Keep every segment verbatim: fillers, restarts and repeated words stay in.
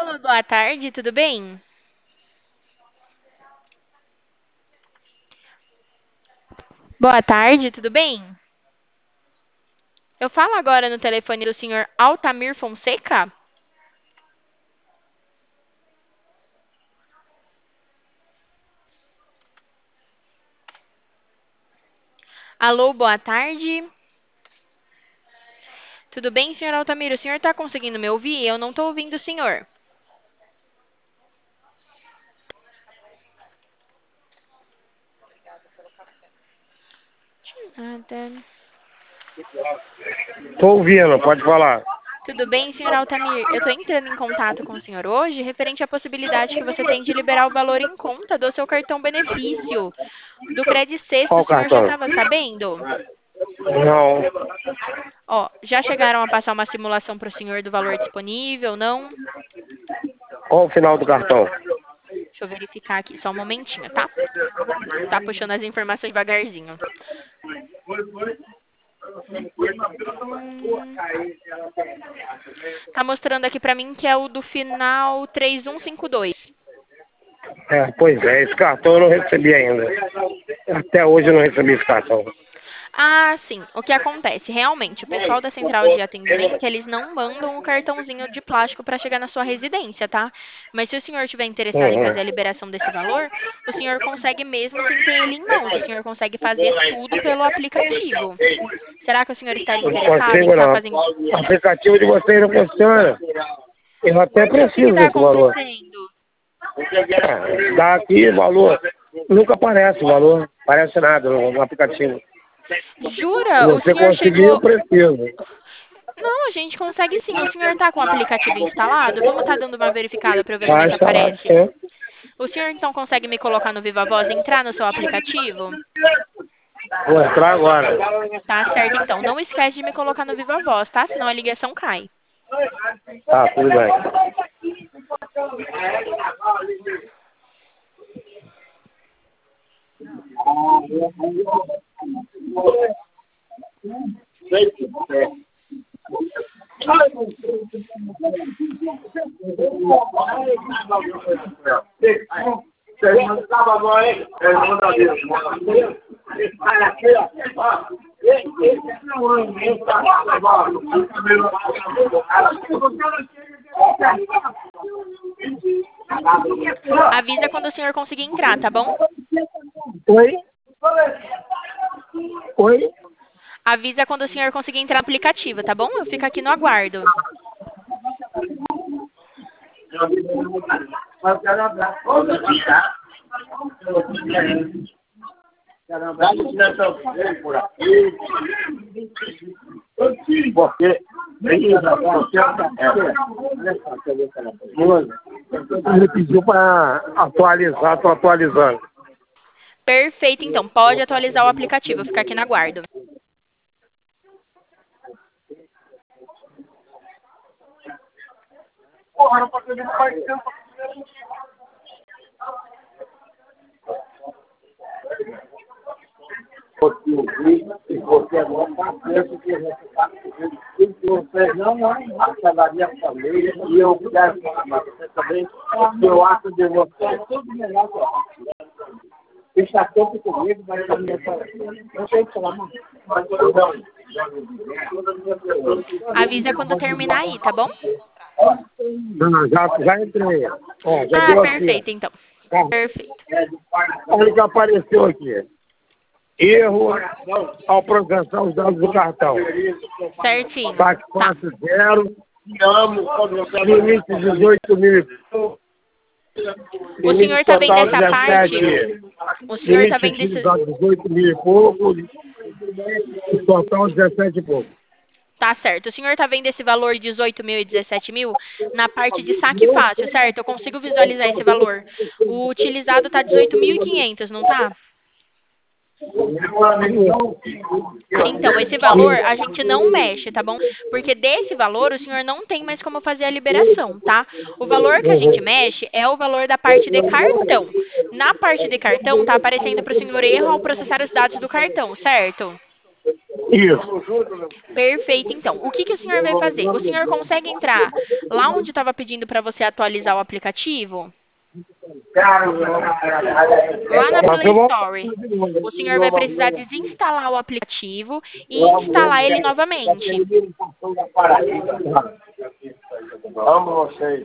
Alô, boa tarde, tudo bem? Boa tarde, tudo bem? Eu falo agora no telefone do senhor Altamir Fonseca? Alô, boa tarde. Tudo bem, senhor Altamir? O senhor está conseguindo me ouvir? Eu não estou ouvindo o senhor. Nada. Tô ouvindo, pode falar. Tudo bem, senhor Altamir? Eu estou entrando em contato com o senhor hoje referente à possibilidade que você tem de liberar o valor em conta do seu cartão benefício. Do Credit Sexto, o Qual senhor já cartão? estava sabendo? Não. Ó, já chegaram a passar uma simulação para o senhor do valor disponível, não? Qual o final do cartão? Deixa eu verificar aqui, só um momentinho, tá? Tá puxando as informações devagarzinho. Hum, tá mostrando aqui pra mim que é o do final três um cinco dois. É, pois é, esse cartão eu não recebi ainda. Até hoje eu não recebi esse cartão. Ah, sim. O que acontece? Realmente, o pessoal da central de atendimento, eles não mandam o cartãozinho de plástico para chegar na sua residência, tá? Mas se o senhor estiver interessado em Uhum. fazer a liberação desse valor, o senhor consegue mesmo sem ter ele em mãos. O senhor consegue fazer tudo pelo aplicativo. Será que o senhor estaria Não interessado em consigo estar não. fazendo? O aplicativo de vocês não funciona. Eu até Por quê? O que preciso está desse valor. acontecendo? É, dá aqui o valor. Nunca aparece o valor. Aparece nada no, no aplicativo. Se Jura? O você senhor conseguir, eu chegou. preciso. Não, a gente consegue sim. O senhor tá com o aplicativo instalado? Vamos estar dando uma verificada para eu ver como é Tá que instalado, aparece. sim. O senhor então consegue me colocar no Viva Voz e entrar no seu aplicativo? Vou entrar agora. Tá certo, então. Não esquece de me colocar no Viva Voz, tá? Senão a ligação cai. Tá, tudo bem. Avisa quando o senhor conseguir entrar, tá bom? Oi? Oi? Avisa quando o senhor conseguir entrar no aplicativo, tá bom? Eu fico aqui no aguardo. Porque ele pediu para atualizar, estou atualizando. Perfeito, então. Pode atualizar o aplicativo. Eu fico aqui no aguardo. Porque o vídeo, se você não está preso, que você está se você não acabaria a família, e eu quero falar para você também, que eu acho de você é tudo melhor que eu. Está sempre comigo, mas a minha não tem que falar, não. Mas eu não. Avisa quando terminar aí, tá bom? Não, já, já entrei. Ó, já Ah, deu aqui. perfeito, então. Ó. Perfeito. Olha o que apareceu aqui. Erro ao processar os dados do cartão. Certinho. Saque Tá. fácil zero. Limite dezoito mil e pouco. O Limite senhor tá vendo total essa parte? dezessete. O senhor tá Limite vendo esse. utilizado dezoito mil e pouco. E total dezessete e pouco. Tá certo. O senhor tá vendo esse valor de dezoito mil e dezessete mil na parte de saque fácil, certo? Eu consigo visualizar esse valor. O utilizado tá dezoito mil e quinhentos, não tá? Então, esse valor a gente não mexe, tá bom? Porque desse valor o senhor não tem mais como fazer a liberação, tá? O valor que a gente mexe é o valor da parte de cartão. Na parte de cartão tá aparecendo para o senhor erro ao processar os dados do cartão, certo? Isso. Perfeito, então. O que, que o senhor vai fazer? O senhor consegue entrar lá onde estava pedindo para você atualizar o aplicativo? Lá na Play Store. O senhor vai precisar desinstalar o aplicativo e instalar ele novamente. Amo vocês.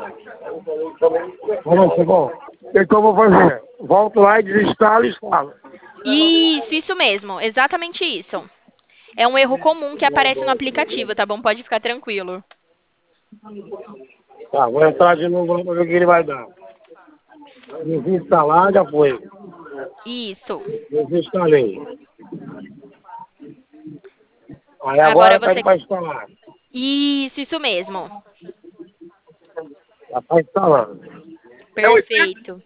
Vamos, bom. O que eu vou fazer? Volto lá e desinstalo e instalo. Isso, isso mesmo. Exatamente isso. É um erro comum que aparece no aplicativo, tá bom? Pode ficar tranquilo. Tá, vou entrar de novo para ver o que ele vai dar. Desinstalar, já foi. Isso. Desinstalei. Aí Agora agora você... pede para instalar. Isso, isso mesmo. Já está instalando. Perfeito.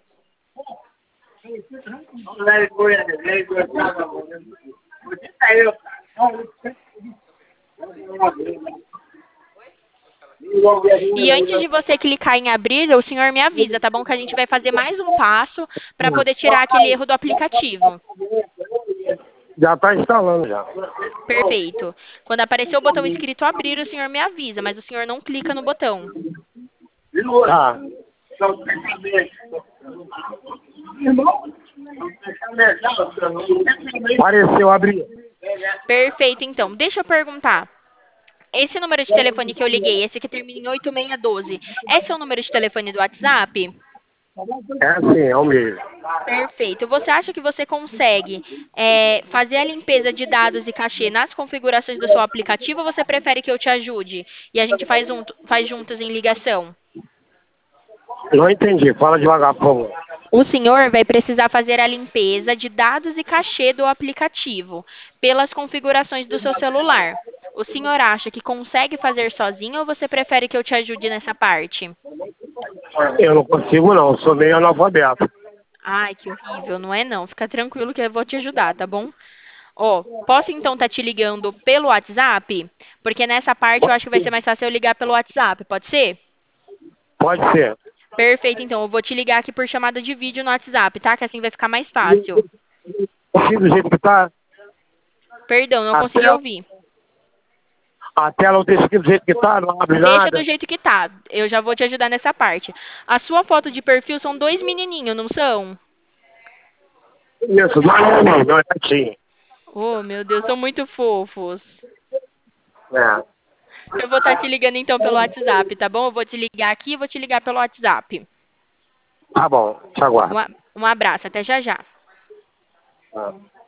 E antes de você clicar em abrir, o senhor me avisa, tá bom? Que a gente vai fazer mais um passo para poder tirar aquele erro do aplicativo. Já está instalando já. Perfeito. Quando aparecer o botão escrito abrir, o senhor me avisa, mas o senhor não clica no botão. Tá. Apareceu, abrir. Perfeito, então. Deixa eu perguntar. Esse número de telefone que eu liguei, esse que termina em oito seis um dois, esse é o número de telefone do WhatsApp? É assim, é o mesmo. Perfeito. Você acha que você consegue é, fazer a limpeza de dados e cachê nas configurações do seu aplicativo ou você prefere que eu te ajude e a gente faz, junto, faz juntos em ligação? Não entendi. Fala devagar, por favor. O senhor vai precisar fazer a limpeza de dados e cachê do aplicativo pelas configurações do seu celular. O senhor acha que consegue fazer sozinho ou você prefere que eu te ajude nessa parte? Eu não consigo não, sou meio analfabeto. Ai, que horrível, não é não. Fica tranquilo que eu vou te ajudar, tá bom? Ó, posso então estar te ligando pelo WhatsApp? Porque nessa parte eu acho que vai ser mais fácil eu ligar pelo WhatsApp, pode ser? Pode ser. Perfeito, então. Eu vou te ligar aqui por chamada de vídeo no WhatsApp, tá? Que assim vai ficar mais fácil. Assim do jeito que tá, Perdão, não a consegui tela, ouvir. a tela deixa aqui do jeito que tá, não abre Deixa nada. do jeito que tá. Eu já vou te ajudar nessa parte. A sua foto de perfil são dois menininhos, não são? Isso, não, não, não, não é assim. Oh, meu Deus, são muito fofos. É. Eu vou estar te ligando então pelo WhatsApp, tá bom? Eu vou te ligar aqui e vou te ligar pelo WhatsApp. Tá bom, te aguardo. Um a- um abraço, até já já. Tá.